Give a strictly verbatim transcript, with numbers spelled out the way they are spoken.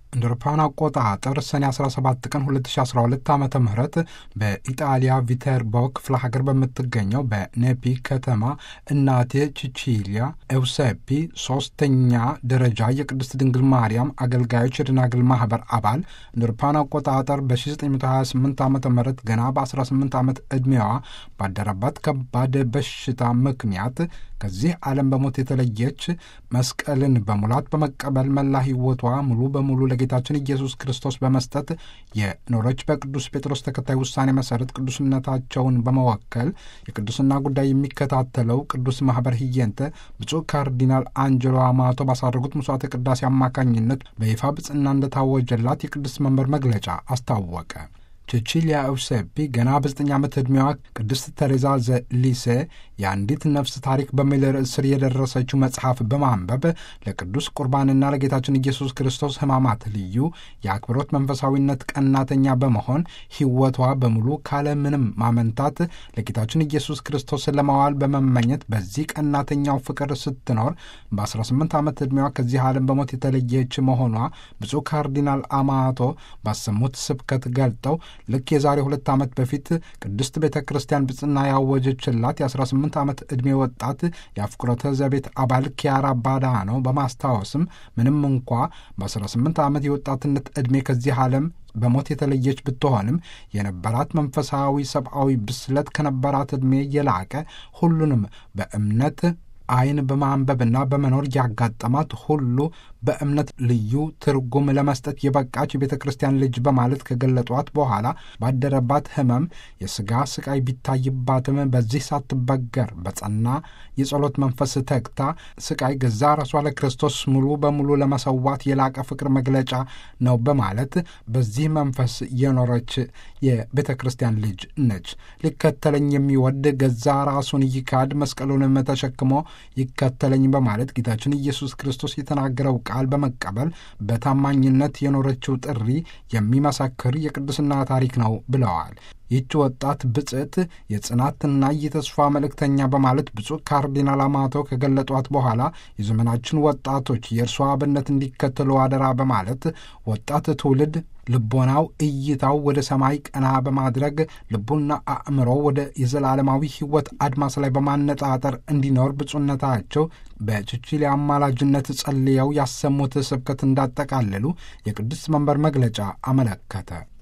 እንደ አውሮፓውያን አቆጣጠር ሰኔ አስራ ሰባት ቀን ሁለት ሺህ አስራ ሁለት ዓመተ ምህረት በኢጣሊያ ቪተርቦ ክፍለ ሀገር በምትገኘው በኔፒ ከተማ እናቴ ቺቺሊያ ኤውሴፒ ሶስተኛ ደረጃ የቅድስት ድንግል ማርያም አገልጋዮች የደናግል ማህበር አባል እንደ አውሮፓውያን አቆጣጠር በ1928 ዓመተ ምህረት ገና በ18 ዓመት ዕድሜዋ ባደረባት ከባድ በሽታ ምክንያት ከዚህ ዓለም በሞት የተለየች መስቀልን በሙላት በመቀበል መላ ሕይወቷ ሙሉ በሙሉ ለጌታችን ኢየሱስ ክርስቶስ በመስጠት የኖረች በቅዱስ ጴጥሮስ ተከታይ ውሳኔ መሠረት ቅዱስነታቸውን በመወከል የቅዱስና ጉዳይ የሚከታተለው ቅዱስ ማኅበር ህየንተ ብፁዕ ካርዲናል አንጀሎ አማቶ ባሳረጉት ምሥዋዕተ ቅዳሴ አማካኝነት በይፋ ብጽና እንደታወጀላት የቅዱስ መንበር መግለጫ አስታወቀ። ቺቺሊያ ኤውሴፒ ገና በዘጠኝ ዓመት ዕድሜዋ ቅድስት ተሬዛ ዘሊሴ የአንዲት ነፍስ ታሪክ በሚል ርዕስ ስር የደረሰችው መጽሐፍ በማንበብ ለቅዱስ ቁርባንና ለጌታችን ኢየሱስ ክርስቶስ ሕማማት ልዩ የአክብሮት መንፈሳዊነት ቀናተኛ በመሆን ሕይወቷ በሙሉ ካለ ምንም ማመንታት ለጌታችን ኢየሱስ ክርስቶስ ለማዋል በመመኘት በዚህ ቀናተኛው ፍቅር ስትኖር በ18 ዓመት ዕድሜዋ ከዚህ ዓለም በሞት የተለየች መሆኗ ብፁዕ ካርዲናል አማቶ ባሰሙት ስብከት ገልጠው ልክ የዛሬ ሁለት ዓመት በፊት ቅድስት ቤተ ክርስቲያን ብጽና ያወጀችላት የ18 ዓመት ዕድሜ ወጣት የአፍቁረተ ዘቤት አባል ኪያራ ባዳኖ በማስታወስም ምንም እንኳ በ18 ዓመት የወጣትነት ዕድሜ ከዚህ ዓለም በሞት የተለየች ብትሆንም የነበራት መንፈሳዊ ሰብአዊ ብስለት ከነበራት ዕድሜ የላቀ ሁሉንም በእምነት አይን በማንበብና በመኖር ያጋጠማት ሁሉ በእምነት ልዩ ትርጉም ለመስጠት የበቃች የቤተ ክርስቲያን ልጅ በማለት ከገለጧት በኋላ ባደረባት ሕመም የሥጋ ስቃይ ቢታይባትም በዚህ ሳትበገር በጸና የጸሎት መንፈስ ተግታ ስቃይ ገዛ ራሷ ለክርስቶስ ሙሉ በሙሉ ለመሰዋት የላቀ ፍቅር መግለጫ ነው በማለት በዚህ መንፈስ የኖረች የቤተ ክርስቲያን ልጅ ነች። ሊከተለኝ የሚወድ ገዛ ራሱን ይካድ መስቀሉንም ተሸክሞ ይከተለኝ በማለት ጌታችን ኢየሱስ ክርስቶስ የተናገረው ቃል በመቀበል በታማኝነት የኖረችው ጥሪ የሚመሰክር የቅድስና ታሪክ ነው ብለዋል። ይህች ወጣት ብጽዕት የጽናትና የተስፋ መልእክተኛ በማለት ብፁዕ ካርዲናል አማቶ ከገለጧት በኋላ የዘመናችን ወጣቶች የእርሷ አብነት እንዲከተሉ አደራ በማለት ወጣት ትውልድ ልቦናው እይታው ወደ ሰማይ ቀና በማድረግ ልቡና አእምሮ ወደ የዘላለማዊ ሕይወት አድማስ ላይ በማነጣጠር እንዲኖር ብፁዕነታቸው በቺቺሊያ አማላጅነት ጸልየው ያሰሙት ስብከት እንዳጠቃለሉ የቅዱስ መንበር መግለጫ አመለከተ።